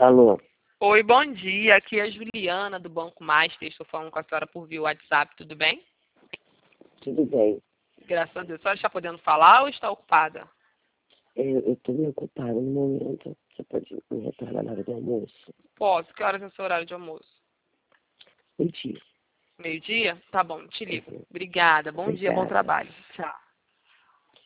Alô? Oi, bom dia. Aqui é a Juliana, do Banco Master. Estou falando com a senhora por via WhatsApp, tudo bem? Tudo bem? Graças a Deus. A senhora está podendo falar ou está ocupada? Eu estou meio ocupada no momento. Você pode me retornar na hora do almoço? Posso. Que horas é o seu horário de almoço? Mentira. Meio-dia? Tá bom, te ligo. Uhum. Obrigada. Bom dia, bom Obrigada. trabalho. Tchau.